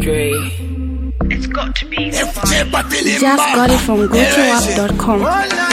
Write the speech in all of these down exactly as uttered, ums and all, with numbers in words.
Dre. It's got to be Just got it from go to app dot com.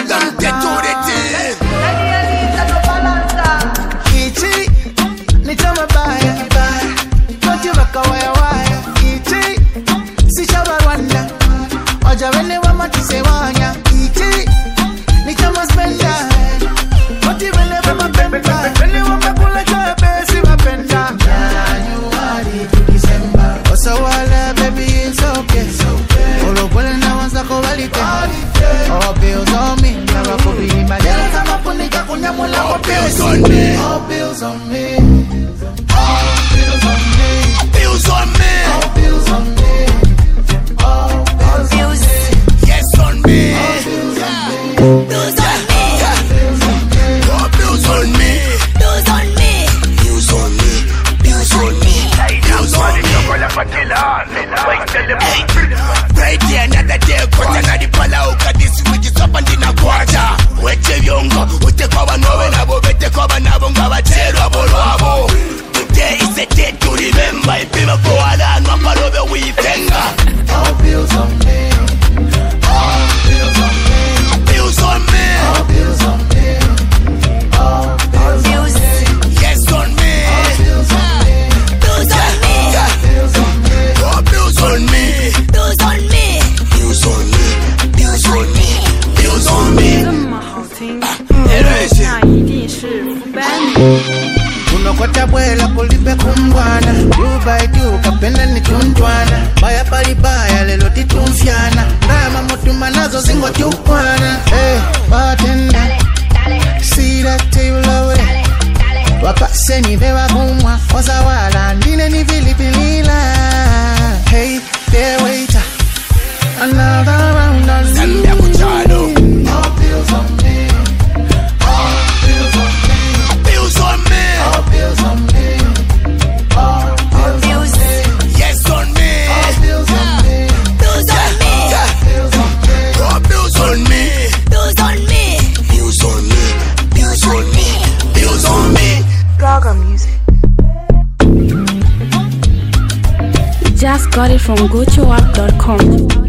All bills on me, never could be my dad. I'm up on the all bills on me, all bills on me, all bills on me, bills on me, all bills on me, all bills, yes on me, all bills on me, bills on me, all bills on me, bills on me, bills on me, bills on me, bills on me. Right there, another day, quarter na di pala uka this week is up and in a quarter. Weche vyongo, ute kwa wanowe nabo, bete kwa wanabo, nga wachero abolo abo. Today is a day to remember, ipima kwa wala, nwapalobe uifenga. All bills on me, all bills on me, bills on me, all bills on me, all bills on me, yes on me, all bills on me, bills on me, bills on me, all bills on me, bills on me. Bills on me, bills on me, bills on me. 这么好听，那一定是福班。 Unakwata bwela kulipe kumbwana, Dubai tu kapenda ni tuntwana. Baya pali baya lelo titumfiana, Rama mutuma nazo zingo chukwana. Hey, bartender, see that table over there. Wapase ni vewa kumwa, osawala ndine ni vilipilila. Hey, there waiter, another round on Zambia kuchalo. All bills on me, all bills on me, bills on me, all bills on me, all bills on me, yes on me, all bills on me, bills on me, bills on me, all bills on me, bills on me, bills on me, bills on me, bills on me. Gaga music. Just got it from go to app dot com.